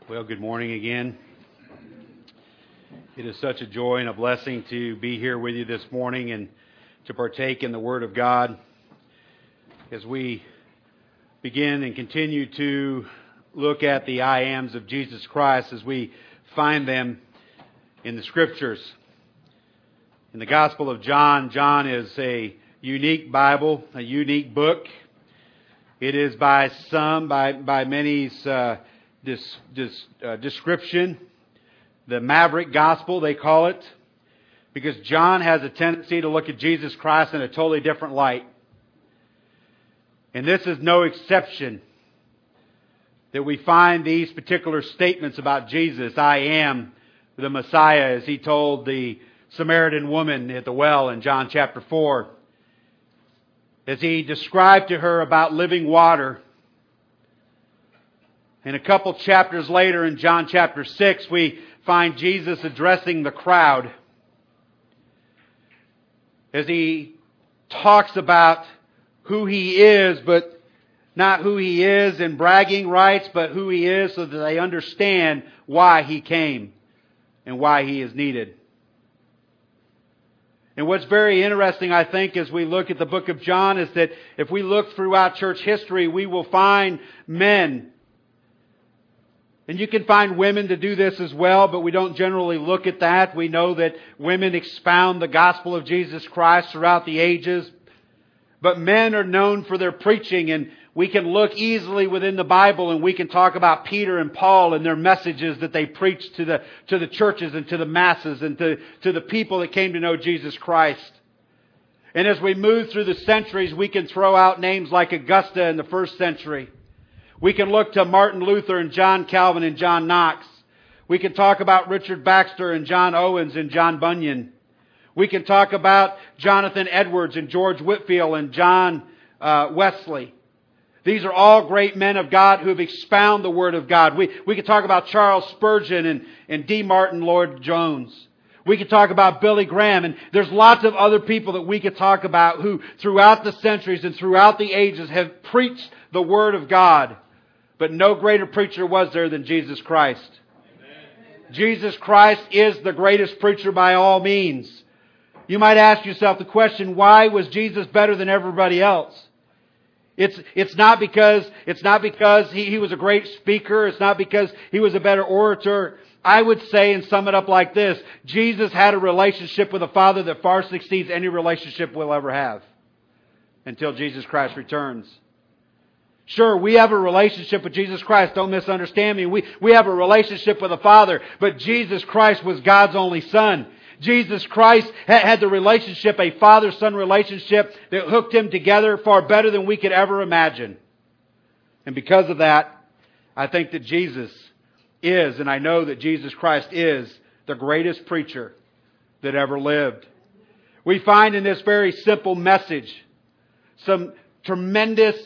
Well, good morning again. It is such a joy and a blessing to be here with you this morning and to partake in the Word of God as we begin and continue to look at the I ams of Jesus Christ as we find them in the Scriptures. In the Gospel of John, John is a unique Bible, a unique book. It is by many's description, the Maverick Gospel, they call it, because John has a tendency to look at Jesus Christ in a totally different light. And this is no exception that we find these particular statements about Jesus. I am the Messiah, as he told the Samaritan woman at the well in John chapter 4. As he described to her about living water. And a couple chapters later in John chapter 6, we find Jesus addressing the crowd as he talks about who he is, but not who he is in bragging rights, but who he is so that they understand why he came and why he is needed. And what's very interesting, I think, as we look at the book of John is that if we look throughout church history, we will find men. And you can find women to do this as well, but we don't generally look at that. We know that women expound the gospel of Jesus Christ throughout the ages. But men are known for their preaching, and we can look easily within the Bible and we can talk about Peter and Paul and their messages that they preached to the churches and to the masses and to the people that came to know Jesus Christ. And as we move through the centuries, we can throw out names like Augusta in the first century. We can look to Martin Luther and John Calvin and John Knox. We can talk about Richard Baxter and John Owens and John Bunyan. We can talk about Jonathan Edwards and George Whitefield and John Wesley. These are all great men of God who have expounded the Word of God. We can talk about Charles Spurgeon and D. Martin Lloyd-Jones. We could talk about Billy Graham, and there's lots of other people that we could talk about who throughout the centuries and throughout the ages have preached the Word of God. But no greater preacher was there than Jesus Christ. Amen. Jesus Christ is the greatest preacher by all means. You might ask yourself the question, why was Jesus better than everybody else? It's not because he was a great speaker. It's not because he was a better orator. I would say and sum it up like this. Jesus had a relationship with the Father that far succeeds any relationship we'll ever have until Jesus Christ returns. Sure, we have a relationship with Jesus Christ. Don't misunderstand me. We have a relationship with the Father, but Jesus Christ was God's only Son. Jesus Christ had the relationship, a father-son relationship that hooked him together far better than we could ever imagine. And because of that, I think that Jesus is, and I know that Jesus Christ is, the greatest preacher that ever lived. We find in this very simple message some tremendous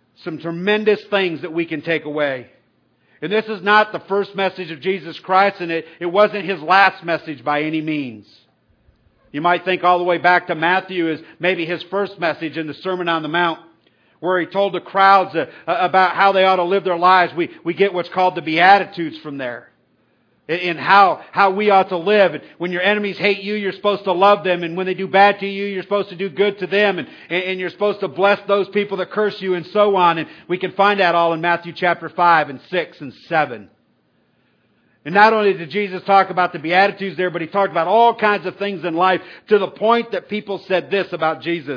things that we can take away. And this is not the first message of Jesus Christ, and it wasn't His last message by any means. You might think all the way back to Matthew as maybe His first message in the Sermon on the Mount, where He told the crowds about how they ought to live their lives. We get what's called the Beatitudes from there. In how we ought to live. And when your enemies hate you, you're supposed to love them. And when they do bad to you, you're supposed to do good to them. And you're supposed to bless those people that curse you and so on. And we can find that all in Matthew chapter 5 and 6 and 7. And not only did Jesus talk about the Beatitudes there, but He talked about all kinds of things in life to the point that people said this about Jesus.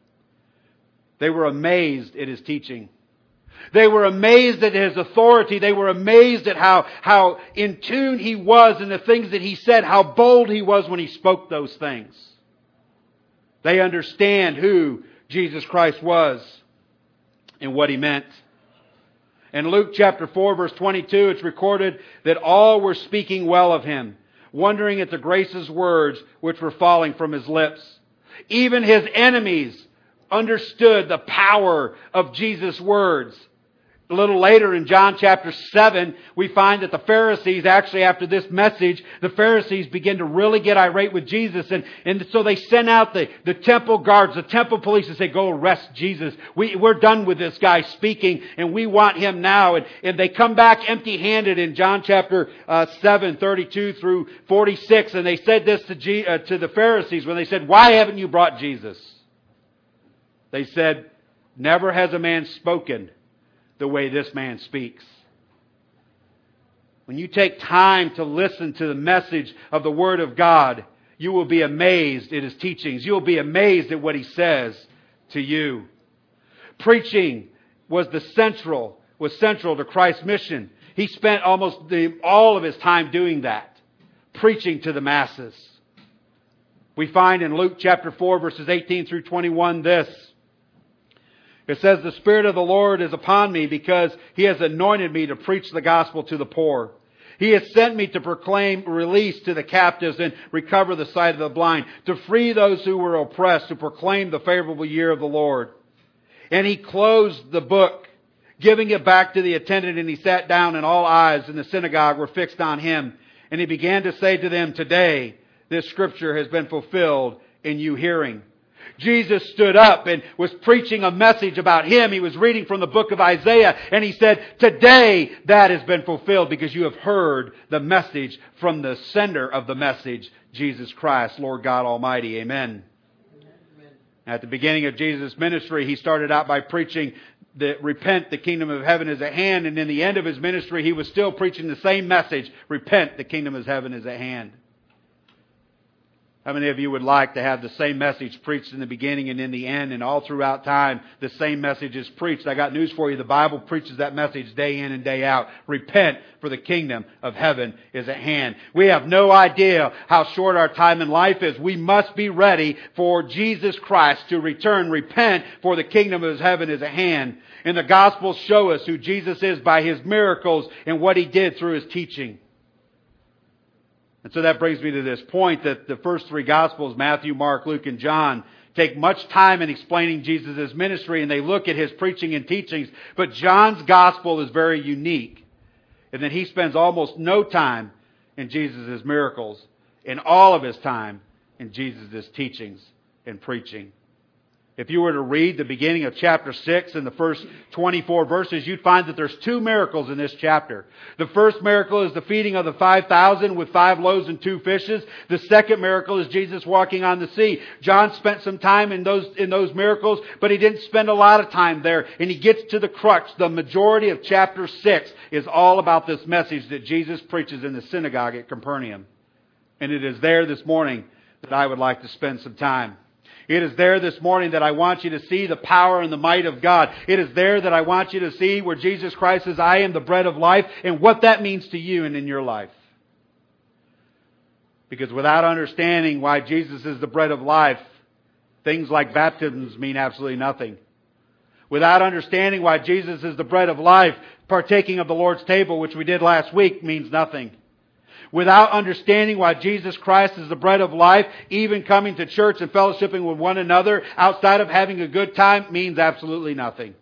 They were amazed at His teaching. They were amazed at His authority. They were amazed at how in tune He was and the things that He said, how bold He was when He spoke those things. They understand who Jesus Christ was and what He meant. In Luke chapter 4 verse 22, it's recorded that all were speaking well of Him, wondering at the gracious words which were falling from His lips. Even His enemies understood the power of Jesus' words. A little later in John chapter 7, we find that the Pharisees, actually after this message, the Pharisees begin to really get irate with Jesus. And so they send out the temple guards, the temple police, and say, go arrest Jesus. We're done with this guy speaking, and we want him now. And they come back empty-handed in John chapter 7, 32 through 46. And they said this to the Pharisees when they said, why haven't you brought Jesus? They said, never has a man spoken the way this man speaks. When you take time to listen to the message of the Word of God, you will be amazed at His teachings. You will be amazed at what He says to you. Preaching was central to Christ's mission. He spent almost all of His time doing that, preaching to the masses. We find in Luke chapter 4, verses 18 through 21 this. It says, the Spirit of the Lord is upon me because He has anointed me to preach the gospel to the poor. He has sent me to proclaim release to the captives and recover the sight of the blind, to free those who were oppressed, to proclaim the favorable year of the Lord. And He closed the book, giving it back to the attendant, and He sat down, and all eyes in the synagogue were fixed on Him. And He began to say to them, today this scripture has been fulfilled in you hearing. Jesus stood up and was preaching a message about Him. He was reading from the book of Isaiah, and He said, today that has been fulfilled because you have heard the message from the sender of the message, Jesus Christ, Lord God Almighty. Amen. Amen. At the beginning of Jesus' ministry, He started out by preaching repent, the kingdom of heaven is at hand. And in the end of His ministry, He was still preaching the same message, repent, the kingdom of heaven is at hand. How many of you would like to have the same message preached in the beginning and in the end, and all throughout time the same message is preached? I got news for you. The Bible preaches that message day in and day out. Repent, for the kingdom of heaven is at hand. We have no idea how short our time in life is. We must be ready for Jesus Christ to return. Repent, for the kingdom of heaven is at hand. And the Gospels show us who Jesus is by His miracles and what He did through His teaching. And so that brings me to this point that the first three Gospels, Matthew, Mark, Luke, and John, take much time in explaining Jesus' ministry, and they look at His preaching and teachings. But John's Gospel is very unique in that he spends almost no time in Jesus' miracles and all of his time in Jesus' teachings and preaching. If you were to read the beginning of chapter 6 and the first 24 verses, you'd find that there's two miracles in this chapter. The first miracle is the feeding of the 5,000 with 5 loaves and 2 fishes. The second miracle is Jesus walking on the sea. John spent some time in those miracles, but he didn't spend a lot of time there. And he gets to the crux. The majority of chapter 6 is all about this message that Jesus preaches in the synagogue at Capernaum. And it is there this morning that I would like to spend some time. It is there this morning that I want you to see the power and the might of God. It is there that I want you to see where Jesus Christ says, I am the bread of life, and what that means to you and in your life. Because without understanding why Jesus is the bread of life, things like baptisms mean absolutely nothing. Without understanding why Jesus is the bread of life, partaking of the Lord's table, which we did last week, means nothing. Without understanding why Jesus Christ is the bread of life, even coming to church and fellowshipping with one another outside of having a good time means absolutely nothing.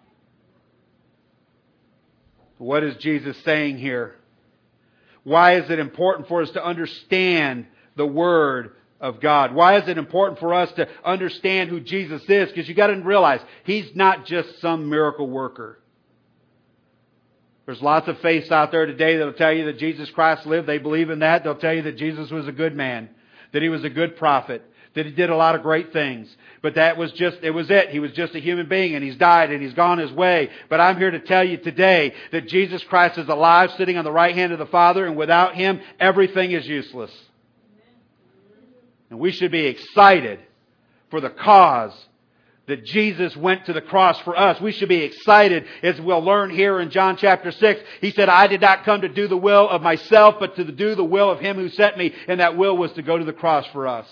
What is Jesus saying here? Why is it important for us to understand the Word of God? Why is it important for us to understand who Jesus is? Because you got to realize, He's not just some miracle worker. There's lots of faiths out there today that will tell you that Jesus Christ lived. They believe in that. They'll tell you that Jesus was a good man, that He was a good prophet, that He did a lot of great things. But it was it. He was just a human being, and He's died and He's gone His way. But I'm here to tell you today that Jesus Christ is alive, sitting on the right hand of the Father, and without Him, everything is useless. And we should be excited for the cause that Jesus went to the cross for us. We should be excited, as we'll learn here in John chapter 6. He said, I did not come to do the will of myself, but to do the will of Him who sent me. And that will was to go to the cross for us.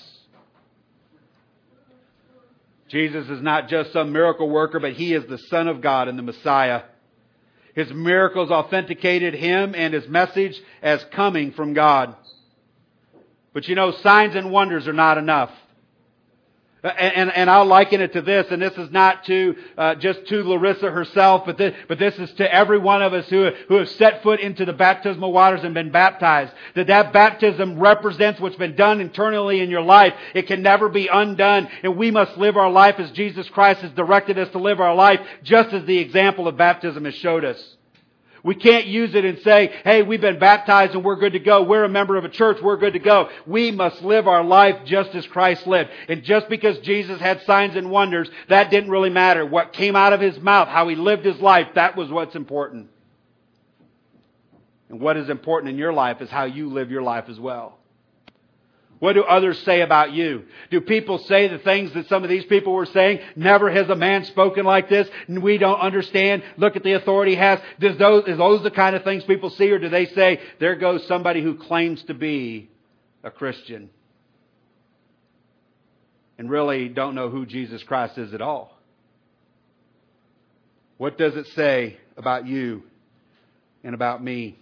Jesus is not just some miracle worker, but He is the Son of God and the Messiah. His miracles authenticated Him and His message as coming from God. But signs and wonders are not enough. And I'll liken it to this, and this is not to just to Larissa herself, but this is to every one of us who have set foot into the baptismal waters and been baptized. That baptism represents what's been done internally in your life. It can never be undone, and we must live our life as Jesus Christ has directed us to live our life, just as the example of baptism has showed us. We can't use it and say, hey, we've been baptized and we're good to go. We're a member of a church. We're good to go. We must live our life just as Christ lived. And just because Jesus had signs and wonders, that didn't really matter. What came out of His mouth, how He lived His life, that was what's important. And what is important in your life is how you live your life as well. What do others say about you? Do people say the things that some of these people were saying? Never has a man spoken like this, and we don't understand. Look at the authority he has. Is those the kind of things people see, or do they say, there goes somebody who claims to be a Christian and really don't know who Jesus Christ is at all? What does it say about you and about me?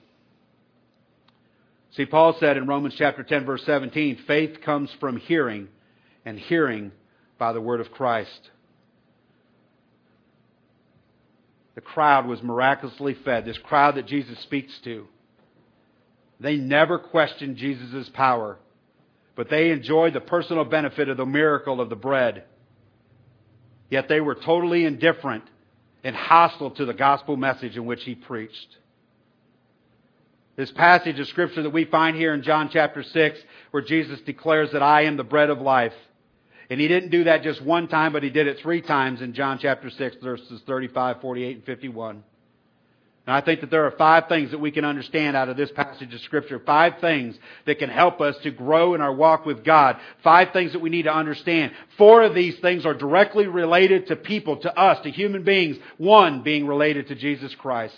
See, Paul said in Romans chapter 10, verse 17, faith comes from hearing, and hearing by the word of Christ. The crowd was miraculously fed. This crowd that Jesus speaks to. They never questioned Jesus' power, but they enjoyed the personal benefit of the miracle of the bread. Yet they were totally indifferent and hostile to the gospel message in which He preached. This passage of Scripture that we find here in John chapter 6, where Jesus declares that I am the bread of life. And He didn't do that just one time, but He did it 3 times in John chapter 6, verses 35, 48, and 51. And I think that there are 5 things that we can understand out of this passage of Scripture. 5 things that can help us to grow in our walk with God. 5 things that we need to understand. 4 of these things are directly related to people, to us, to human beings. 1 being related to Jesus Christ.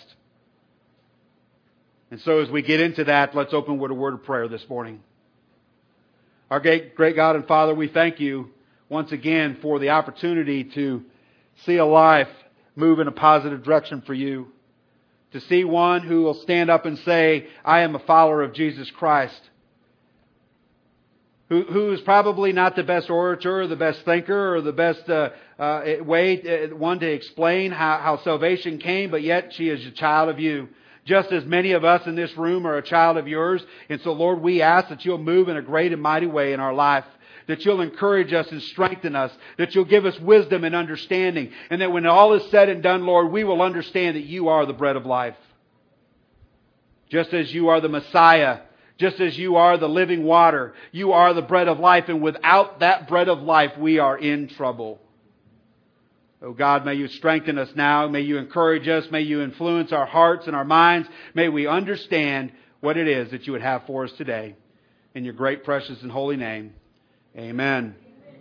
And so as we get into that, let's open with a word of prayer this morning. Our great God and Father, we thank You once again for the opportunity to see a life move in a positive direction for You. To see one who will stand up and say, I am a follower of Jesus Christ. Who is probably not the best orator or the best thinker or the best one to explain how salvation came, but yet she is a child of You. Just as many of us in this room are a child of Yours. And so, Lord, we ask that You'll move in a great and mighty way in our life. That You'll encourage us and strengthen us. That You'll give us wisdom and understanding. And that when all is said and done, Lord, we will understand that You are the bread of life. Just as You are the Messiah. Just as You are the living water. You are the bread of life. And without that bread of life, we are in trouble. Oh God, may You strengthen us now. May You encourage us. May You influence our hearts and our minds. May we understand what it is that You would have for us today. In Your great, precious, and holy name. Amen.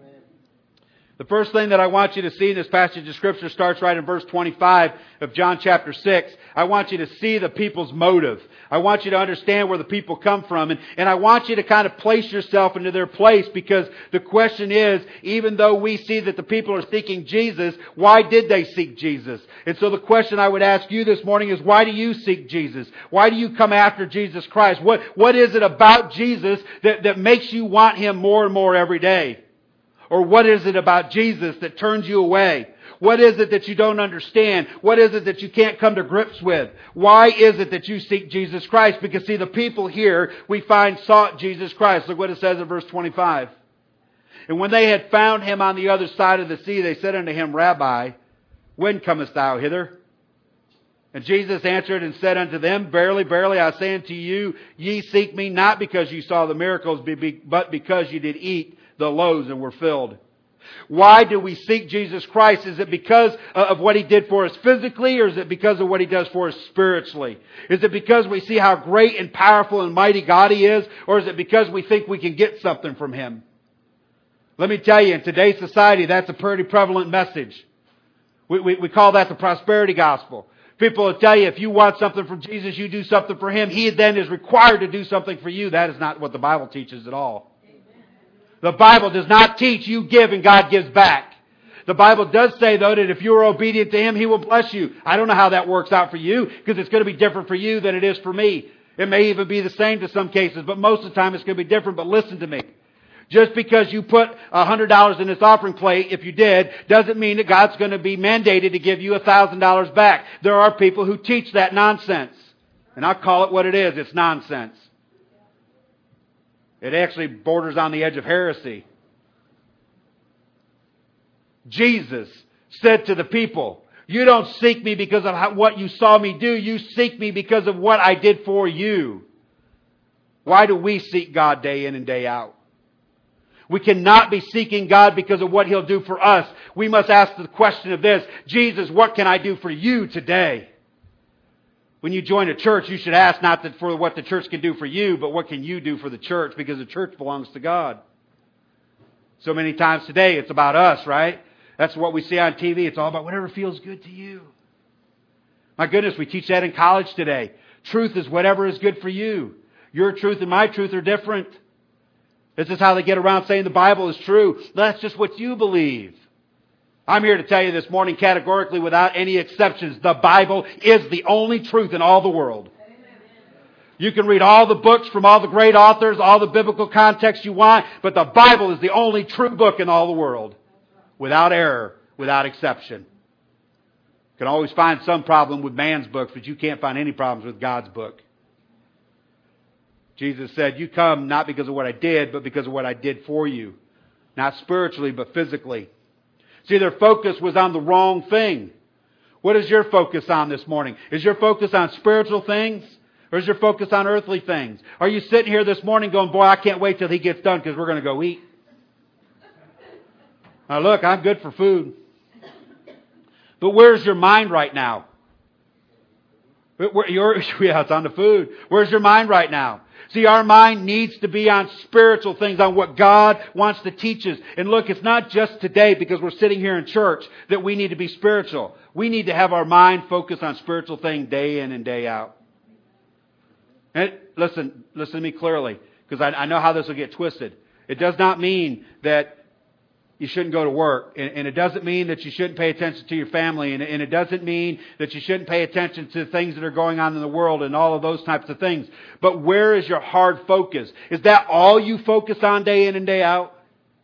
The first thing that I want you to see in this passage of Scripture starts right in verse 25 of John chapter 6. I want you to see the people's motive. I want you to understand where the people come from. And I want you to kind of place yourself into their place, because the question is, even though we see that the people are seeking Jesus, why did they seek Jesus? And so the question I would ask you this morning is, why do you seek Jesus? Why do you come after Jesus Christ? What is it about Jesus that makes you want Him more and more every day? Or what is it about Jesus that turns you away? What is it that you don't understand? What is it that you can't come to grips with? Why is it that you seek Jesus Christ? Because see, the people here, we find, sought Jesus Christ. Look what it says in verse 25. And when they had found Him on the other side of the sea, they said unto Him, Rabbi, when comest Thou hither? And Jesus answered and said unto them, Verily, verily, I say unto you, ye seek Me not because you saw the miracles, but because you did eat the loaves and were filled. Why do we seek Jesus Christ? Is it because of what He did for us physically, or is it because of what He does for us spiritually? Is it because we see how great and powerful and mighty God He is, or is it because we think we can get something from Him? Let me tell you, in today's society, that's a pretty prevalent message. We call that the prosperity gospel. People will tell you, if you want something from Jesus, you do something for Him. He then is required to do something for you. That is not what the Bible teaches at all. The Bible does not teach you give and God gives back. The Bible does say, though, that if you are obedient to Him, He will bless you. I don't know how that works out for you, because it's going to be different for you than it is for me. It may even be the same to some cases, but most of the time it's going to be different. But listen to me. Just because you put $100 in this offering plate, if you did, doesn't mean that God's going to be mandated to give you $1,000 back. There are people who teach that nonsense. And I'll call it what it is. It's nonsense. It actually borders on the edge of heresy. Jesus said to the people, you don't seek me because of what you saw me do. You seek me because of what I did for you. Why do we seek God day in and day out? We cannot be seeking God because of what He'll do for us. We must ask the question of this, Jesus, what can I do for you today? When you join a church, you should ask not that for what the church can do for you, but what can you do for the church, because the church belongs to God. So many times today, it's about us, right? That's what we see on TV. It's all about whatever feels good to you. My goodness, we teach that in college today. Truth is whatever is good for you. Your truth and my truth are different. This is how they get around saying the Bible is true. That's just what you believe. I'm here to tell you this morning categorically, without any exceptions, the Bible is the only truth in all the world. You can read all the books from all the great authors, all the biblical context you want, but the Bible is the only true book in all the world. Without error, without exception. You can always find some problem with man's books, but you can't find any problems with God's book. Jesus said, you come not because of what I did, but because of what I did for you. Not spiritually, but physically. See, their focus was on the wrong thing. What is your focus on this morning? Is your focus on spiritual things? Or is your focus on earthly things? Are you sitting here this morning going, boy, I can't wait till he gets done because we're going to go eat? Now look, I'm good for food. But where's your mind right now? It's on the food. Where's your mind right now? See, our mind needs to be on spiritual things, on what God wants to teach us. And look, it's not just today because we're sitting here in church that we need to be spiritual. We need to have our mind focused on spiritual things day in and day out. And listen to me clearly, because I know how this will get twisted. It does not mean that you shouldn't go to work. And it doesn't mean that you shouldn't pay attention to your family. And it doesn't mean that you shouldn't pay attention to things that are going on in the world and all of those types of things. But where is your hard focus? Is that all you focus on day in and day out?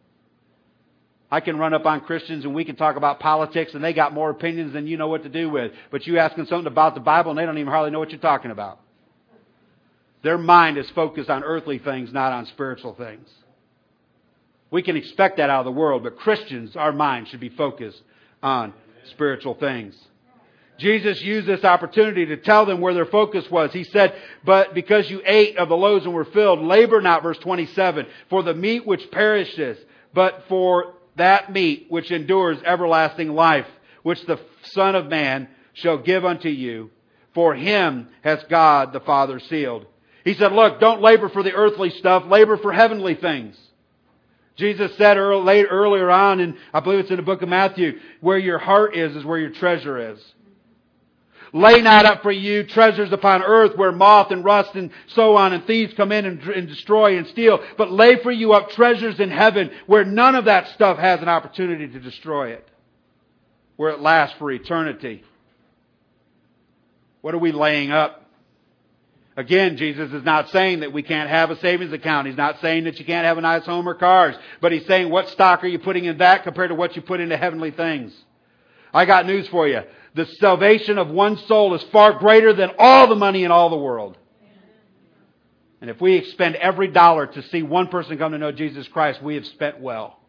I can run up on Christians and we can talk about politics and they got more opinions than you know what to do with. But you ask them something about the Bible and they don't even hardly know what you're talking about. Their mind is focused on earthly things, not on spiritual things. We can expect that out of the world, but Christians, our mind should be focused on spiritual things. Jesus used this opportunity to tell them where their focus was. He said, but because you ate of the loaves and were filled, labor not, verse 27, for the meat which perishes, but for that meat which endures everlasting life, which the Son of Man shall give unto you. For him has God the Father sealed. He said, look, don't labor for the earthly stuff, labor for heavenly things. Jesus said earlier on, and I believe it's in the book of Matthew, where your heart is where your treasure is. Lay not up for you treasures upon earth where moth and rust and so on and thieves come in and destroy and steal. But lay for you up treasures in heaven where none of that stuff has an opportunity to destroy it. Where it lasts for eternity. What are we laying up? Again, Jesus is not saying that we can't have a savings account. He's not saying that you can't have a nice home or cars. But He's saying, what stock are you putting in that compared to what you put into heavenly things? I got news for you. The salvation of one soul is far greater than all the money in all the world. And if we expend every dollar to see one person come to know Jesus Christ, we have spent well.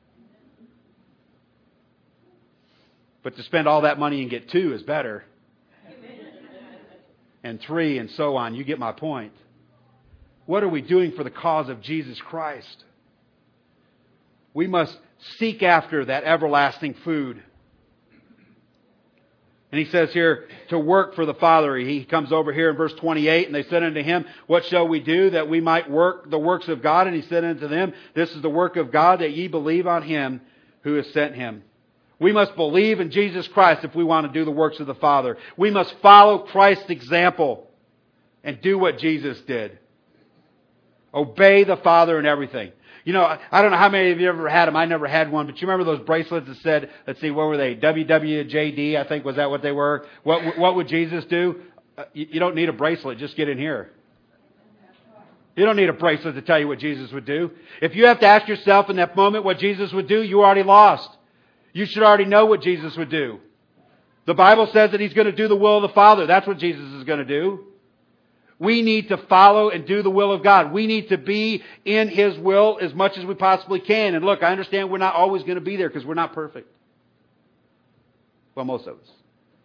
But to spend all that money and get two is better. And 3 and so on. You get my point. What are we doing for the cause of Jesus Christ? We must seek after that everlasting food. And He says here, to work for the Father. He comes over here in verse 28, and they said unto Him, what shall we do that we might work the works of God? And He said unto them, this is the work of God, that ye believe on Him who has sent Him. We must believe in Jesus Christ if we want to do the works of the Father. We must follow Christ's example and do what Jesus did. Obey the Father in everything. You know, I don't know how many of you ever had them. I never had one. But you remember those bracelets that said, let's see, what were they? WWJD, I think, was that what they were? What would Jesus do? You don't need a bracelet. Just get in here. You don't need a bracelet to tell you what Jesus would do. If you have to ask yourself in that moment what Jesus would do, you already lost. You should already know what Jesus would do. The Bible says that He's going to do the will of the Father. That's what Jesus is going to do. We need to follow and do the will of God. We need to be in His will as much as we possibly can. And look, I understand we're not always going to be there because we're not perfect. Well, most of us.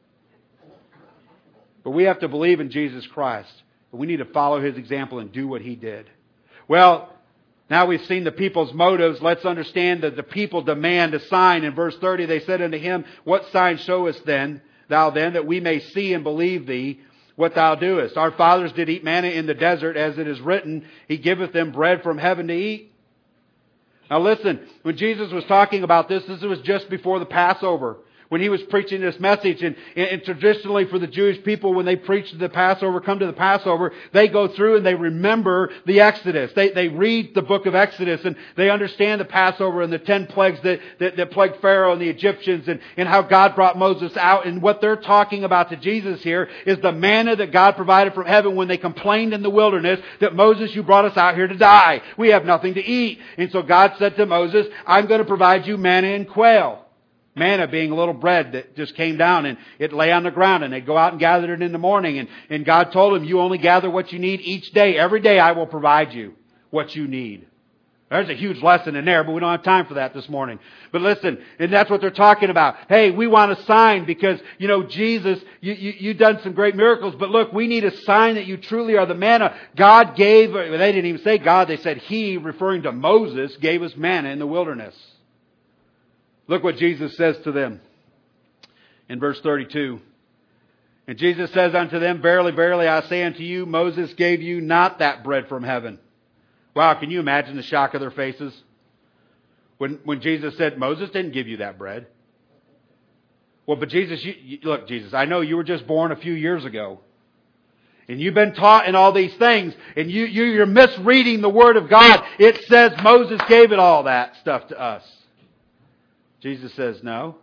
But we have to believe in Jesus Christ. But we need to follow His example and do what He did. Well, now we've seen the people's motives. Let's understand that the people demand a sign. In verse 30, they said unto Him, What sign showest thou then, that we may see and believe Thee what Thou doest? Our fathers did eat manna in the desert, as it is written, He giveth them bread from heaven to eat. Now listen, when Jesus was talking about this was just before the Passover. When He was preaching this message, and traditionally for the Jewish people, when they preach the Passover, come to the Passover, they go through and they remember the Exodus. They read the book of Exodus, and they understand the Passover and the 10 plagues that plagued Pharaoh and the Egyptians, and how God brought Moses out. And what they're talking about to Jesus here is the manna that God provided from heaven when they complained in the wilderness that Moses, you brought us out here to die. We have nothing to eat. And so God said to Moses, I'm going to provide you manna and quail. Manna being a little bread that just came down and it lay on the ground, and they'd go out and gather it in the morning. And God told him, you only gather what you need each day. Every day I will provide you what you need. There's a huge lesson in there, but we don't have time for that this morning. But listen, and that's what they're talking about. Hey, we want a sign because, Jesus, you've done some great miracles, but look, we need a sign that you truly are the manna. God gave, they didn't even say God, they said He, referring to Moses, gave us manna in the wilderness. Look what Jesus says to them in verse 32. And Jesus says unto them, Verily, verily, I say unto you, Moses gave you not that bread from heaven. Wow, can you imagine the shock of their faces? When Jesus said, Moses didn't give you that bread. Well, but Jesus, look, Jesus, I know you were just born a few years ago. And you've been taught in all these things. And you're misreading the Word of God. It says Moses gave it all that stuff to us. Jesus says, no.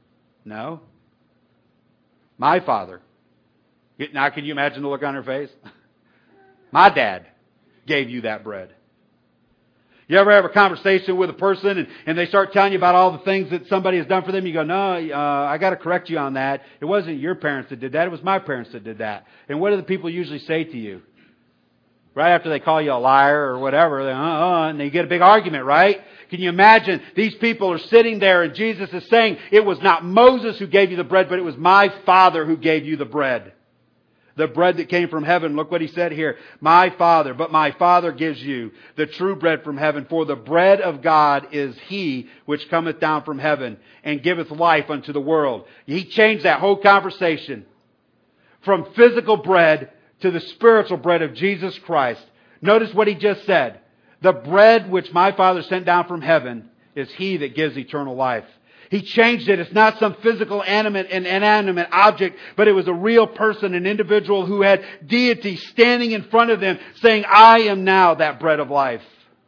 My Father. Now can you imagine the look on her face? My dad gave you that bread. You ever have a conversation with a person and they start telling you about all the things that somebody has done for them? You go, no, I got to correct you on that. It wasn't your parents that did that. It was my parents that did that. And what do the people usually say to you? Right after they call you a liar or whatever, and they get a big argument, right? Can you imagine? These people are sitting there and Jesus is saying, it was not Moses who gave you the bread, but it was my Father who gave you the bread. The bread that came from heaven. Look what He said here. My Father, but my Father gives you the true bread from heaven. For the bread of God is He which cometh down from heaven and giveth life unto the world. He changed that whole conversation from physical bread to the spiritual bread of Jesus Christ. Notice what He just said. The bread which my Father sent down from heaven is He that gives eternal life. He changed it. It's not some physical inanimate object, but it was a real person, an individual who had deity standing in front of them saying, I am now that bread of life.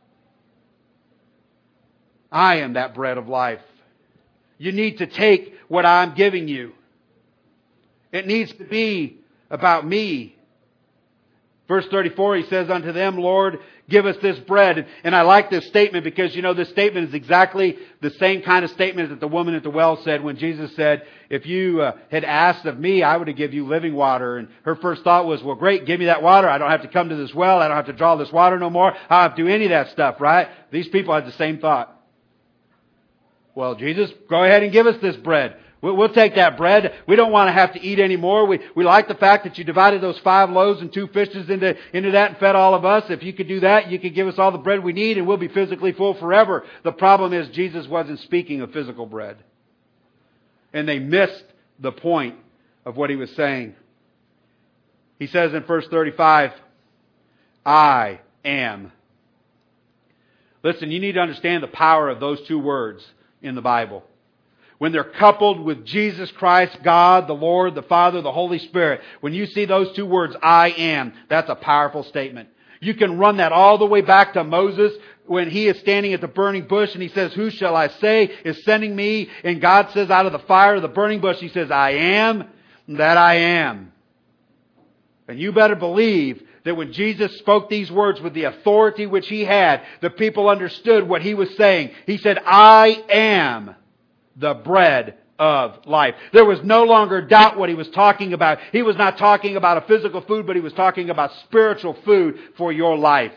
I am that bread of life. You need to take what I'm giving you. It needs to be about me. Verse 34, He says unto them, Lord, give us this bread. And I like this statement because, this statement is exactly the same kind of statement that the woman at the well said when Jesus said, if you had asked of me, I would have given you living water. And her first thought was, well, great, give me that water. I don't have to come to this well. I don't have to draw this water no more. I don't have to do any of that stuff, right? These people had the same thought. Well, Jesus, go ahead and give us this bread. We'll take that bread. We don't want to have to eat anymore. We like the fact that you divided those 5 loaves and 2 fishes into that and fed all of us. If you could do that, you could give us all the bread we need and we'll be physically full forever. The problem is Jesus wasn't speaking of physical bread. And they missed the point of what He was saying. He says in verse 35, I am. Listen, you need to understand the power of those 2 words in the Bible. When they're coupled with Jesus Christ, God, the Lord, the Father, the Holy Spirit. When you see those 2 words, I am, that's a powerful statement. You can run that all the way back to Moses when he is standing at the burning bush and he says, who shall I say is sending me? And God says out of the fire of the burning bush, He says, I am that I am. And you better believe that when Jesus spoke these words with the authority which He had, the people understood what He was saying. He said, I am the bread of life. There was no longer doubt what He was talking about. He was not talking about a physical food, but He was talking about spiritual food for your life.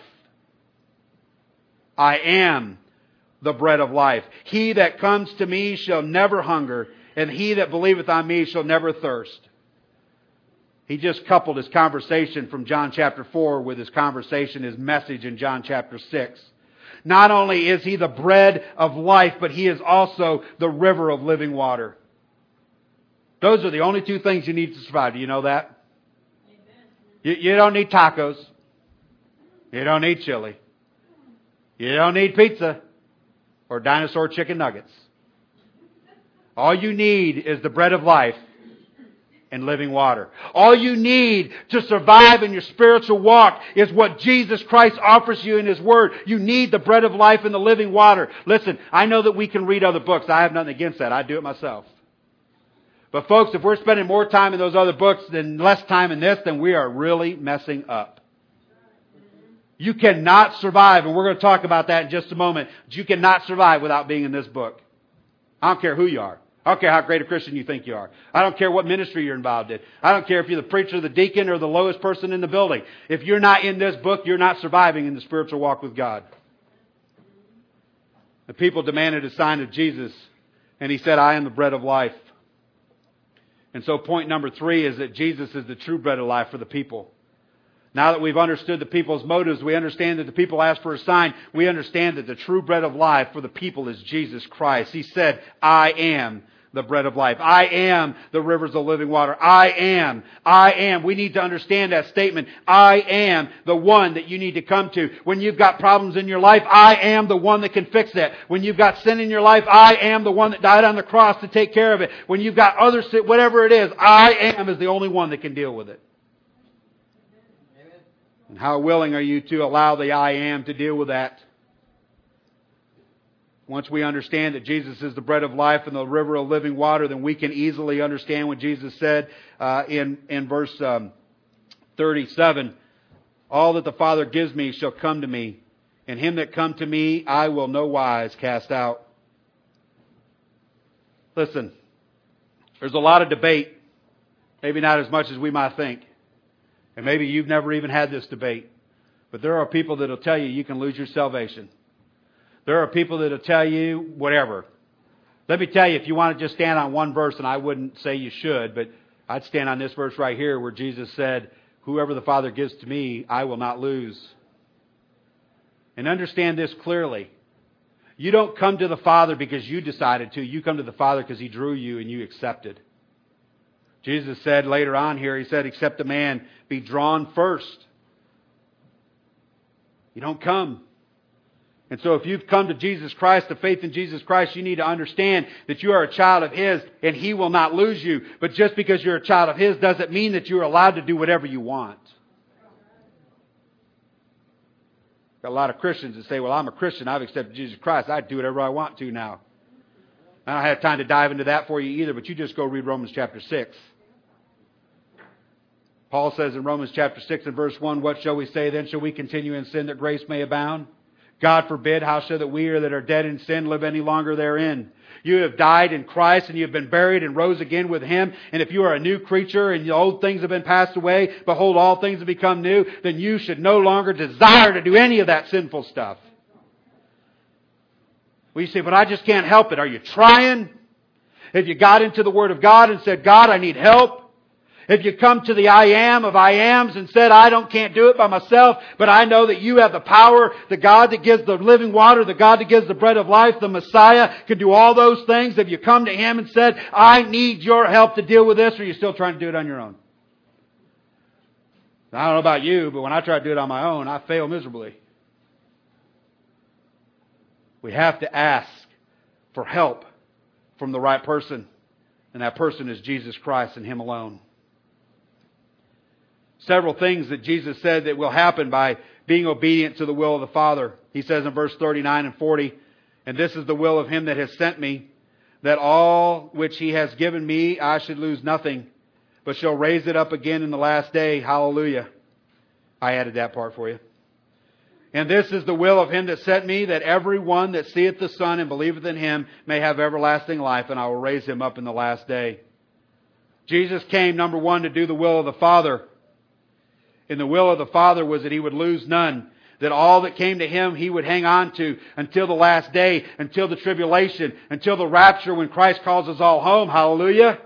I am the bread of life. He that comes to me shall never hunger, and he that believeth on me shall never thirst. He just coupled his conversation from John chapter 4 with his conversation, his message in John chapter 6. Not only is He the bread of life, but He is also the river of living water. Those are the only two things you need to survive. Do you know that? You don't need tacos. You don't need chili. You don't need pizza or dinosaur chicken nuggets. All you need is the bread of life and living water. All you need to survive in your spiritual walk is what Jesus Christ offers you in His Word. You need the bread of life and the living water. Listen, I know that we can read other books. I have nothing against that. I do it myself. But folks, if we're spending more time in those other books than less time in this, then we are really messing up. You cannot survive, and we're going to talk about that in just a moment. But you cannot survive without being in this book. I don't care who you are. I don't care how great a Christian you think you are. I don't care what ministry you're involved in. I don't care if you're the preacher, the deacon, or the lowest person in the building. If you're not in this book, you're not surviving in the spiritual walk with God. The people demanded a sign of Jesus, and He said, I am the bread of life. And so point number 3 is that Jesus is the true bread of life for the people. Now that we've understood the people's motives, we understand that the people asked for a sign. We understand that the true bread of life for the people is Jesus Christ. He said, I am the bread of life. I am the rivers of living water. I am. We need to understand that statement. I am the one that you need to come to. When you've got problems in your life, I am the one that can fix that. When you've got sin in your life, I am the one that died on the cross to take care of it. When you've got other sin, whatever it is, I am is the only one that can deal with it. And how willing are you to allow the I am to deal with that? Once we understand that Jesus is the bread of life and the river of living water, then we can easily understand what Jesus said in verse 37. All that the Father gives me shall come to me, and him that come to me I will no wise cast out. Listen, there's a lot of debate, maybe not as much as we might think. And maybe you've never even had this debate. But there are people that will tell you can lose your salvation. There are people that will tell you whatever. Let me tell you, if you want to just stand on one verse, and I wouldn't say you should, but I'd stand on this verse right here where Jesus said, whoever the Father gives to me, I will not lose. And understand this clearly. You don't come to the Father because you decided to. You come to the Father because He drew you and you accepted. Jesus said later on here, He said, except a man be drawn first. You don't come. And so if you've come to Jesus Christ, the faith in Jesus Christ, you need to understand that you are a child of His and He will not lose you. But just because you're a child of His doesn't mean that you're allowed to do whatever you want. Got a lot of Christians that say, well, I'm a Christian, I've accepted Jesus Christ, I do whatever I want to now. I don't have time to dive into that for you either, but you just go read Romans chapter 6. Paul says in Romans chapter 6 and verse 1, what shall we say then? Shall we continue in sin that grace may abound? God forbid, how shall that we that are dead in sin live any longer therein? You have died in Christ and you have been buried and rose again with Him. And if you are a new creature and the old things have been passed away, behold, all things have become new, then you should no longer desire to do any of that sinful stuff. Well, you say, but I just can't help it. Are you trying? If you got into the Word of God and said, God, I need help. If you come to the I am of I ams and said, can't do it by myself, but I know that you have the power, the God that gives the living water, the God that gives the bread of life, the Messiah can do all those things. If you come to Him and said, I need your help to deal with this, or are you still trying to do it on your own? I don't know about you, but when I try to do it on my own, I fail miserably. We have to ask for help from the right person, and that person is Jesus Christ and Him alone. Several things that Jesus said that will happen by being obedient to the will of the Father. He says in verse 39 and 40, and this is the will of Him that has sent me, that all which He has given me I should lose nothing, but shall raise it up again in the last day. Hallelujah. I added that part for you. And this is the will of Him that sent me, that every one that seeth the Son and believeth in Him may have everlasting life, and I will raise him up in the last day. Jesus came, number one, to do the will of the Father. And the will of the Father was that He would lose none. That all that came to Him, He would hang on to until the last day, until the tribulation, until the rapture when Christ calls us all home. Hallelujah.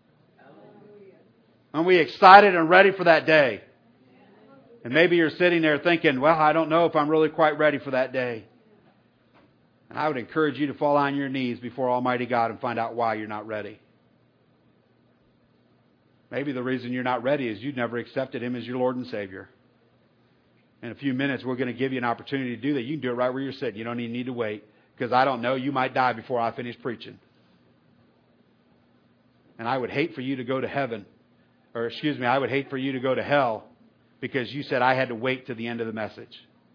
Aren't we excited and ready for that day? And maybe you're sitting there thinking, well, I don't know if I'm really quite ready for that day. And I would encourage you to fall on your knees before Almighty God and find out why you're not ready. Maybe the reason you're not ready is you've never accepted Him as your Lord and Savior. In a few minutes, we're going to give you an opportunity to do that. You can do it right where you're sitting. You don't even need to wait. Because I don't know, you might die before I finish preaching. And I would hate for you to go to heaven. I would hate for you to go to hell because you said I had to wait to the end of the message.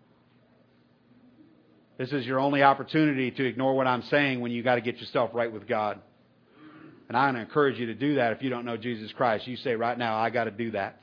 This is your only opportunity to ignore what I'm saying when you got to get yourself right with God. And I'm going to encourage you to do that if you don't know Jesus Christ. You say right now, I got to do that.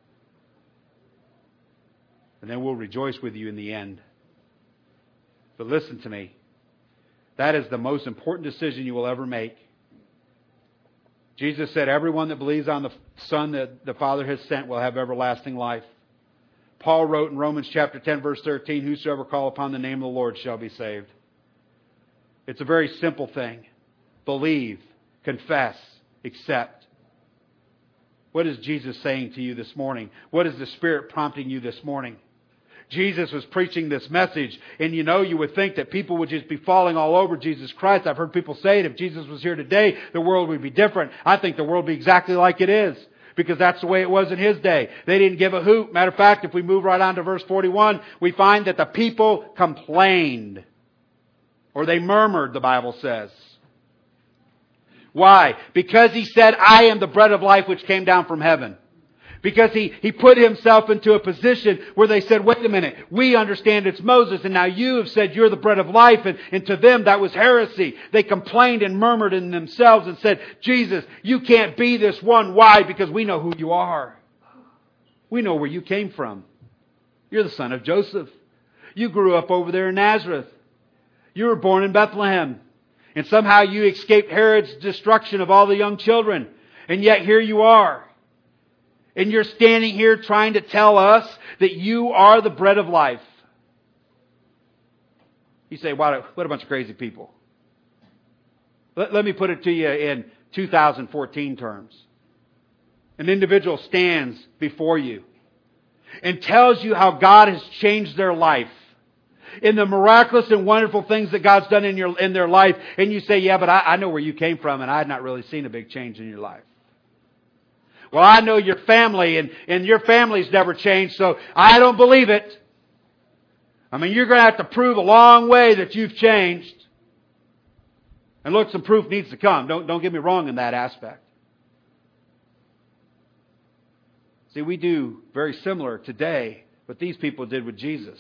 And then we'll rejoice with you in the end. But listen to me. That is the most important decision you will ever make. Jesus said, everyone that believes on the Son that the Father has sent will have everlasting life. Paul wrote in Romans chapter 10, verse 13, whosoever call upon the name of the Lord shall be saved. It's a very simple thing. Believe, confess, accept. What is Jesus saying to you this morning? What is the Spirit prompting you this morning? Jesus was preaching this message, and you would think that people would just be falling all over Jesus Christ. I've heard people say it, if Jesus was here today, the world would be different. I think the world would be exactly like it is, because that's the way it was in His day. They didn't give a hoot. Matter of fact, if we move right on to verse 41, we find that the people complained, or they murmured, the Bible says. Why? Because He said, I am the bread of life which came down from heaven. Because he put Himself into a position where they said, wait a minute, we understand it's Moses, and now you have said you're the bread of life, and to them that was heresy. They complained and murmured in themselves and said, Jesus, you can't be this one. Why? Because we know who you are. We know where you came from. You're the son of Joseph. You grew up over there in Nazareth. You were born in Bethlehem. And somehow you escaped Herod's destruction of all the young children. And yet here you are. And you're standing here trying to tell us that you are the bread of life. You say, what a bunch of crazy people. Let me put it to you in 2014 terms. An individual stands before you and tells you how God has changed their life, in the miraculous and wonderful things that God's done in their life. And you say, yeah, but I know where you came from, and I had not really seen a big change in your life. Well, I know your family, and your family's never changed, so I don't believe it. I mean, you're going to have to prove a long way that you've changed. And look, some proof needs to come. Don't get me wrong in that aspect. See, we do very similar today what these people did with Jesus.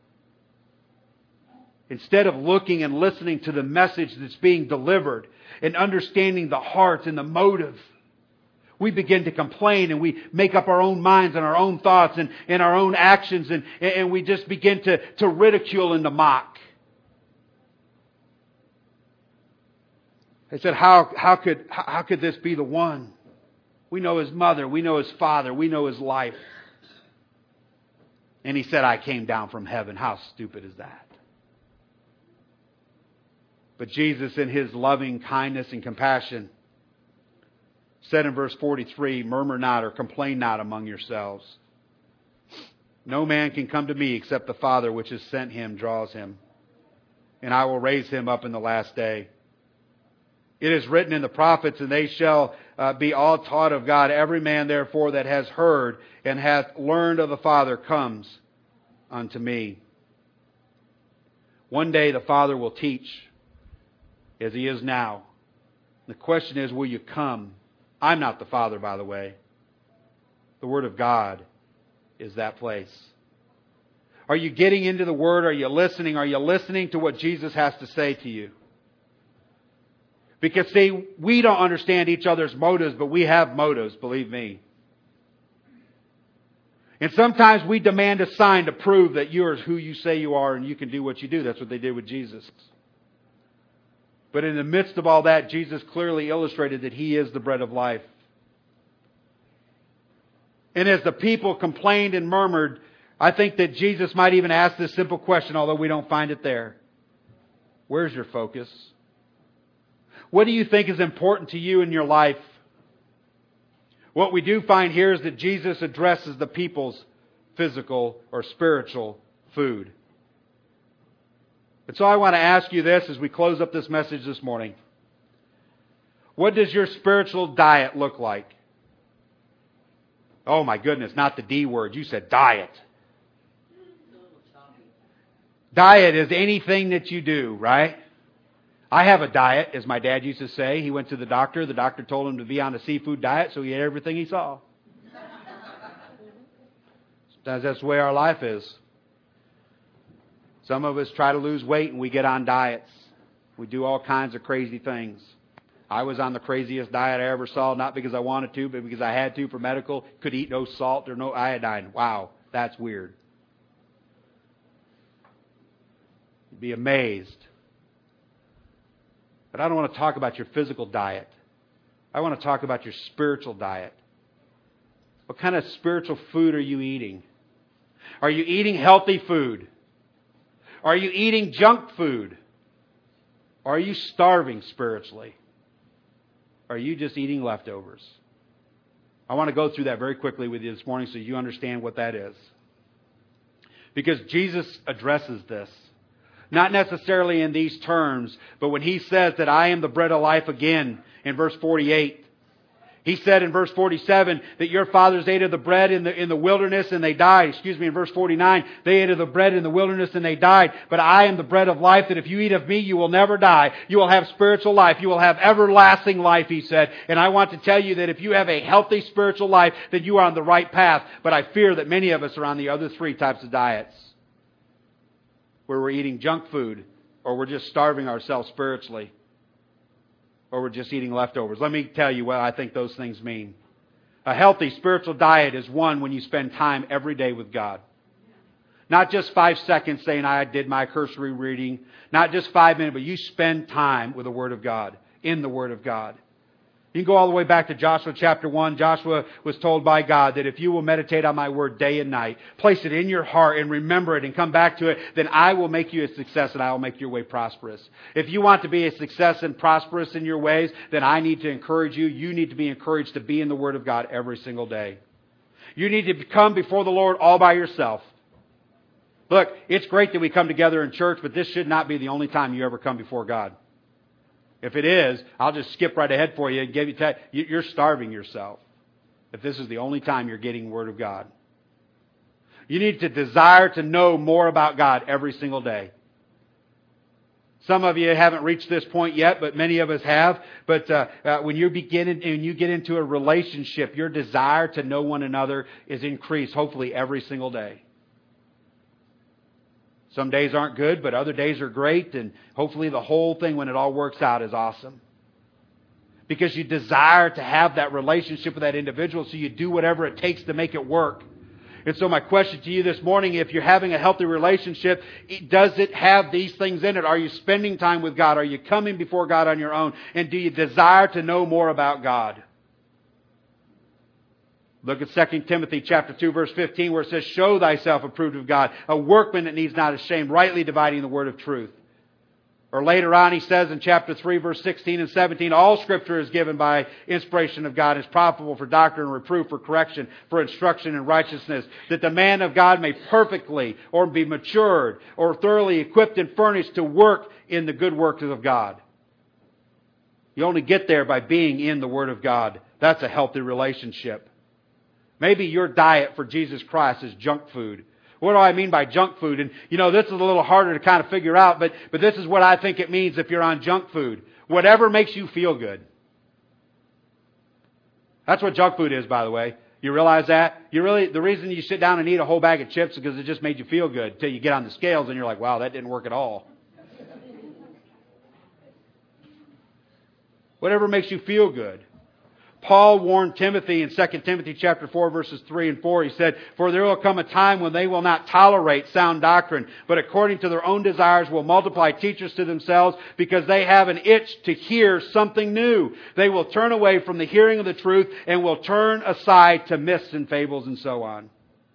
Instead of looking and listening to the message that's being delivered and understanding the heart and the motive, we begin to complain, and we make up our own minds and our own thoughts and our own actions, and we just begin to ridicule and to mock. They said, how could this be the one? We know His mother, we know His father, we know His life. And He said, I came down from heaven. How stupid is that? But Jesus, in His loving kindness and compassion, said in verse 43, murmur not or complain not among yourselves. No man can come to me except the Father which has sent him draws him. And I will raise him up in the last day. It is written in the prophets, and they shall be all taught of God. Every man therefore that has heard and hath learned of the Father comes unto me. One day the Father will teach as He is now. The question is, will you come? I'm not the Father, by the way. The Word of God is that place. Are you getting into the Word? Are you listening? Are you listening to what Jesus has to say to you? Because, see, we don't understand each other's motives, but we have motives, believe me. And sometimes we demand a sign to prove that you're who you say you are and you can do what you do. That's what they did with Jesus. But in the midst of all that, Jesus clearly illustrated that He is the bread of life. And as the people complained and murmured, I think that Jesus might even ask this simple question, although we don't find it there. Where's your focus? What do you think is important to you in your life? What we do find here is that Jesus addresses the people's physical or spiritual food. And so I want to ask you this as we close up this message this morning. What does your spiritual diet look like? Oh my goodness, not the D word. You said diet. Diet is anything that you do, right? I have a diet, as my dad used to say. He went to the doctor. The doctor told him to be on a seafood diet, so he ate everything he saw. Sometimes that's the way our life is. Some of us try to lose weight and we get on diets. We do all kinds of crazy things. I was on the craziest diet I ever saw, not because I wanted to, but because I had to for medical. Could eat no salt or no iodine. Wow, that's weird. You'd be amazed. But I don't want to talk about your physical diet. I want to talk about your spiritual diet. What kind of spiritual food are you eating? Are you eating healthy food? Are you eating junk food? Are you starving spiritually? Are you just eating leftovers? I want to go through that very quickly with you this morning so you understand what that is. Because Jesus addresses this. Not necessarily in these terms, but when He says that I am the bread of life again in verse 48. He said in verse 47 that your fathers ate of the bread in the wilderness and they died. In verse 49, they ate of the bread in the wilderness and they died. But I am the bread of life, that if you eat of me, you will never die. You will have spiritual life. You will have everlasting life, He said. And I want to tell you that if you have a healthy spiritual life, that you are on the right path. But I fear that many of us are on the other three types of diets, where we're eating junk food, or we're just starving ourselves spiritually, or we're just eating leftovers. Let me tell you what I think those things mean. A healthy spiritual diet is one when you spend time every day with God. Not just 5 seconds saying I did my cursory reading. Not just 5 minutes, but you spend time with the Word of God, in the Word of God. You can go all the way back to Joshua chapter 1. Joshua was told by God that if you will meditate on my word day and night, place it in your heart and remember it and come back to it, then I will make you a success and I will make your way prosperous. If you want to be a success and prosperous in your ways, then I need to encourage you. You need to be encouraged to be in the Word of God every single day. You need to come before the Lord all by yourself. Look, it's great that we come together in church, but this should not be the only time you ever come before God. If it is, I'll just skip right ahead for you and give you you're starving yourself if this is the only time you're getting the Word of God. You need to desire to know more about God every single day. Some of you haven't reached this point yet, but many of us have. But when you get into a relationship, your desire to know one another is increased, hopefully every single day. Some days aren't good, but other days are great. And hopefully the whole thing, when it all works out, is awesome. Because you desire to have that relationship with that individual, so you do whatever it takes to make it work. And so my question to you this morning, if you're having a healthy relationship, does it have these things in it? Are you spending time with God? Are you coming before God on your own? And do you desire to know more about God? Look at 2 Timothy chapter 2, verse 15, where it says, show thyself approved of God, a workman that needs not ashamed, rightly dividing the word of truth. Or later on, he says in chapter 3, verse 16 and 17, all Scripture is given by inspiration of God, is profitable for doctrine and reproof, for correction, for instruction in righteousness, that the man of God may perfectly, or be matured, or thoroughly equipped and furnished to work in the good works of God. You only get there by being in the Word of God. That's a healthy relationship. Maybe your diet for Jesus Christ is junk food. What do I mean by junk food? And this is a little harder to kind of figure out, but this is what I think it means if you're on junk food. Whatever makes you feel good. That's what junk food is, by the way. You realize that? The reason you sit down and eat a whole bag of chips is because it just made you feel good until you get on the scales and you're like, wow, that didn't work at all. Whatever makes you feel good. Paul warned Timothy in 2 Timothy chapter 4 verses 3 and 4. He said, "For there will come a time when they will not tolerate sound doctrine, but according to their own desires will multiply teachers to themselves because they have an itch to hear something new. They will turn away from the hearing of the truth and will turn aside to myths and fables," and so on.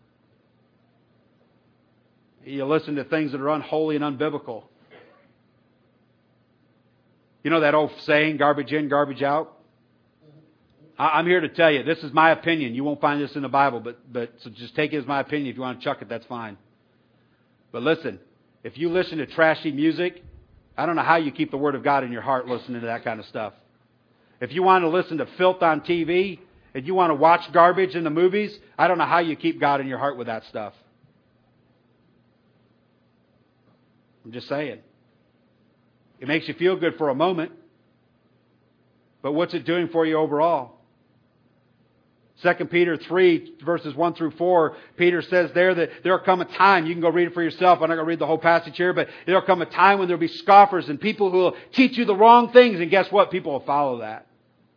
You listen to things that are unholy and unbiblical. You know that old saying, garbage in, garbage out? I'm here to tell you, this is my opinion. You won't find this in the Bible, but so just take it as my opinion. If you want to chuck it, that's fine. But listen, if you listen to trashy music, I don't know how you keep the Word of God in your heart listening to that kind of stuff. If you want to listen to filth on TV, and you want to watch garbage in the movies, I don't know how you keep God in your heart with that stuff. I'm just saying. It makes you feel good for a moment, but what's it doing for you overall? 2 Peter 3, verses 1 through 4, Peter says there that there will come a time, you can go read it for yourself, I'm not going to read the whole passage here, but there will come a time when there will be scoffers and people who will teach you the wrong things, and guess what? People will follow that.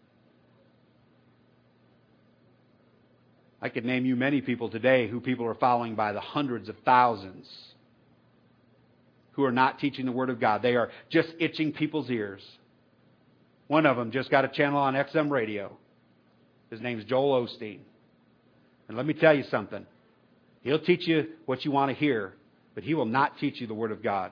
I could name you many people today who people are following by the hundreds of thousands who are not teaching the Word of God. They are just itching people's ears. One of them just got a channel on XM radio. His name's Joel Osteen. And let me tell you something. He'll teach you what you want to hear, but he will not teach you the Word of God.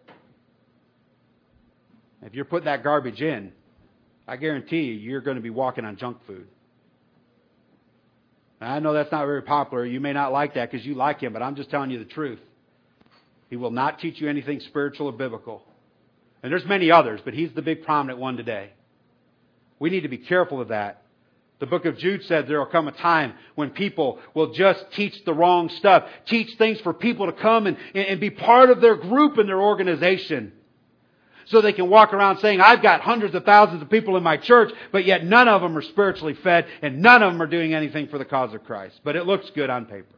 If you're putting that garbage in, I guarantee you're going to be walking on junk food. And I know that's not very popular. You may not like that because you like him, but I'm just telling you the truth. He will not teach you anything spiritual or biblical. And there's many others, but he's the big prominent one today. We need to be careful of that. The book of Jude said there will come a time when people will just teach the wrong stuff. Teach things for people to come and be part of their group and their organization. So they can walk around saying, I've got hundreds of thousands of people in my church, but yet none of them are spiritually fed and none of them are doing anything for the cause of Christ. But it looks good on paper.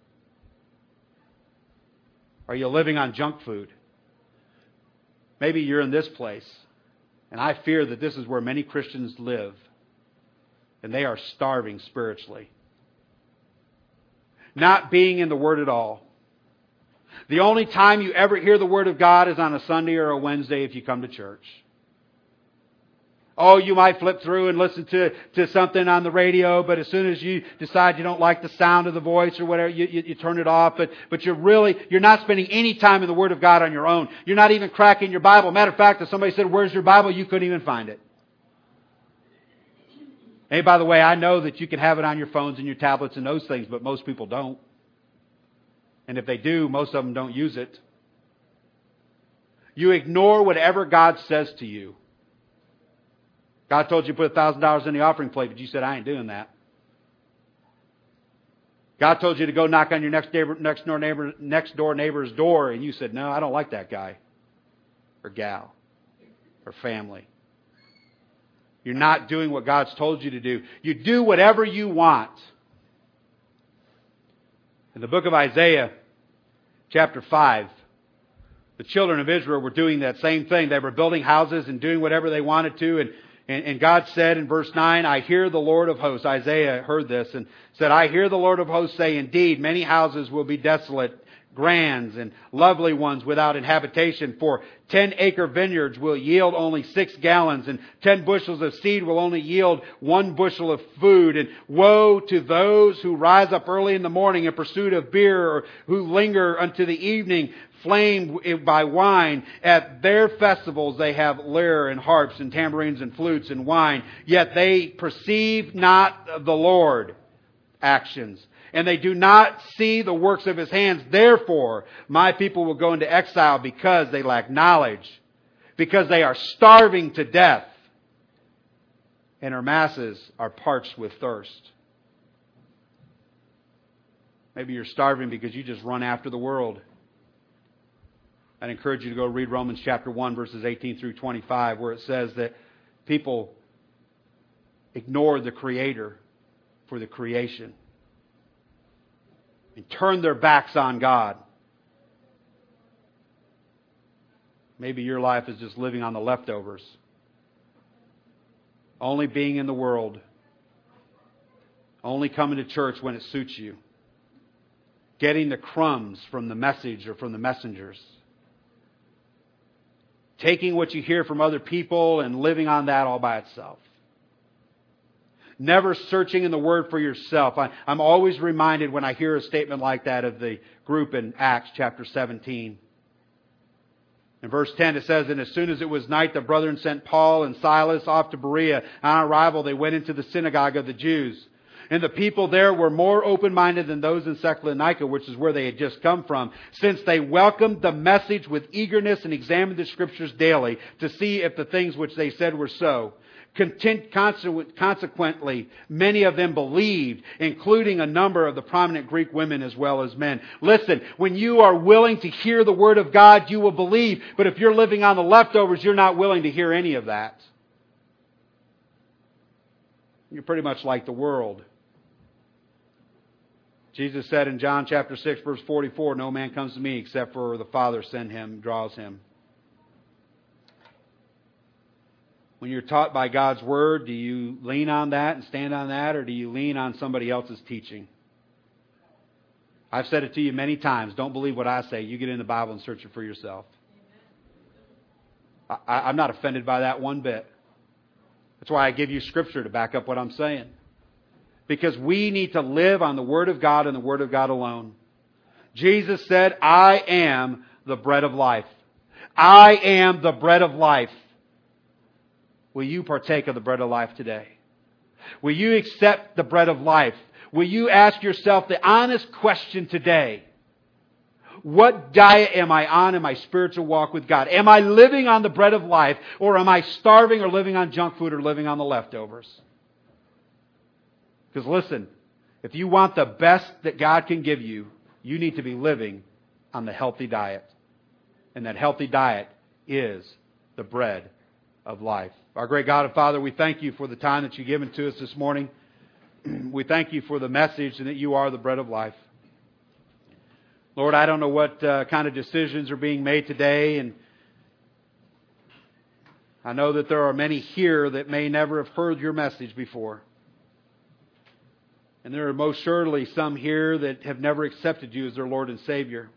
Are you living on junk food? Maybe you're in this place, and I fear that this is where many Christians live. And they are starving spiritually. Not being in the Word at all. The only time you ever hear the Word of God is on a Sunday or a Wednesday if you come to church. Oh, you might flip through and listen to something on the radio, but as soon as you decide you don't like the sound of the voice or whatever, you turn it off. But you're not spending any time in the Word of God on your own. You're not even cracking your Bible. Matter of fact, if somebody said, "Where's your Bible?" you couldn't even find it. Hey, by the way, I know that you can have it on your phones and your tablets and those things, but most people don't. And if they do, most of them don't use it. You ignore whatever God says to you. God told you to put $1,000 in the offering plate, but you said, I ain't doing that. God told you to go knock on your next door neighbor's door, and you said, no, I don't like that guy or gal or family. You're not doing what God's told you to do. You do whatever you want. In the book of Isaiah, chapter 5, the children of Israel were doing that same thing. They were building houses and doing whatever they wanted to. And God said in verse 9, I hear the Lord of hosts. Isaiah heard this and said, I hear the Lord of hosts say, indeed, many houses will be desolate, grands and lovely ones without inhabitation. For 10-acre vineyards will yield only 6 gallons, and 10 bushels of seed will only yield 1 bushel of food. And woe to those who rise up early in the morning in pursuit of beer, or who linger unto the evening, flamed by wine. At their festivals they have lyre and harps and tambourines and flutes and wine. Yet they perceive not the Lord. Actions. And they do not see the works of His hands. Therefore, my people will go into exile because they lack knowledge. Because they are starving to death. And our masses are parched with thirst. Maybe you're starving because you just run after the world. I'd encourage you to go read Romans chapter 1, verses 18 through 25, where it says that people ignore the Creator for the creation and turn their backs on God. Maybe your life is just living on the leftovers. Only being in the world, Only coming to church when it suits you. Getting the crumbs from the message or from the messengers. Taking what you hear from other people and living on that all by itself. Never searching in the Word for yourself. I'm always reminded when I hear a statement like that of the group in Acts chapter 17. In verse 10 it says, "And as soon as it was night, the brethren sent Paul and Silas off to Berea. On arrival, they went into the synagogue of the Jews. And the people there were more open-minded than those in Thessalonica, which is where they had just come from, since they welcomed the message with eagerness and examined the Scriptures daily to see if the things which they said were so. Consequently, many of them believed, including a number of the prominent Greek women as well as men." Listen, when you are willing to hear the Word of God, you will believe. But if you're living on the leftovers, you're not willing to hear any of that. You're pretty much like the world. Jesus said in John chapter 6, verse 44, "No man comes to me except for the Father send him, draws him." When you're taught by God's Word, do you lean on that and stand on that, or do you lean on somebody else's teaching? I've said it to you many times. Don't believe what I say. You get in the Bible and search it for yourself. I'm not offended by that one bit. That's why I give you Scripture to back up what I'm saying. Because we need to live on the Word of God and the Word of God alone. Jesus said, "I am the bread of life." I am the bread of life. Will you partake of the bread of life today? Will you accept the bread of life? Will you ask yourself the honest question today? What diet am I on in my spiritual walk with God? Am I living on the bread of life, or am I starving or living on junk food or living on the leftovers? Because listen, if you want the best that God can give you, you need to be living on the healthy diet. And that healthy diet is the bread of life. Our great God and Father, we thank you for the time that you've given to us this morning. We thank you for the message and that you are the bread of life. Lord, I don't know what kind of decisions are being made today, and I know that there are many here that may never have heard your message before. And there are most surely some here that have never accepted you as their Lord and Savior.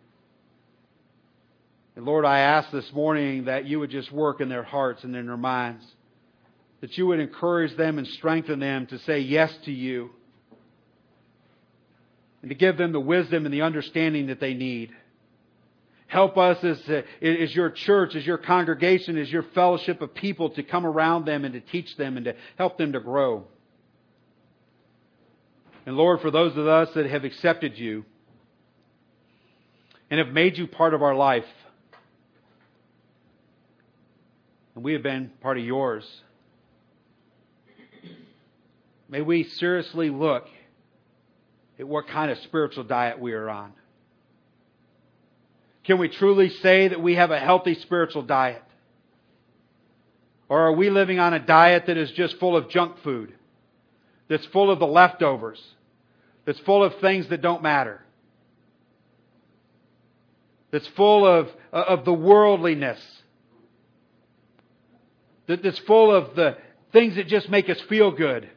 And Lord, I ask this morning that you would just work in their hearts and in their minds. That you would encourage them and strengthen them to say yes to you. And to give them the wisdom and the understanding that they need. Help us as your church, as your congregation, as your fellowship of people to come around them and to teach them and to help them to grow. And Lord, for those of us that have accepted you and have made you part of our life, and we have been part of yours, may we seriously look at what kind of spiritual diet we are on. Can we truly say that we have a healthy spiritual diet? Or are we living on a diet that is just full of junk food? That's full of the leftovers? That's full of things that don't matter? That's full of the worldliness? That's full of the things that just make us feel good?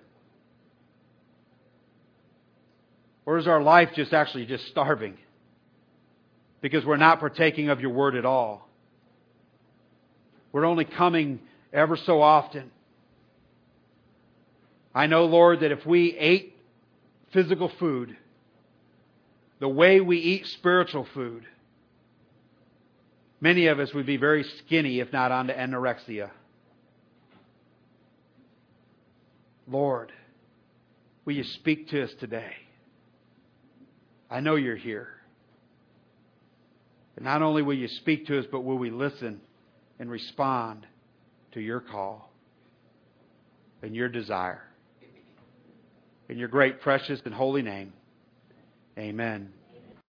Or is our life just actually just starving? Because we're not partaking of your Word at all. We're only coming ever so often. I know, Lord, that if we ate physical food the way we eat spiritual food, many of us would be very skinny, if not onto anorexia. Lord, will you speak to us today? I know you're here. And not only will you speak to us, but will we listen and respond to your call and your desire. In your great, precious, and holy name, amen.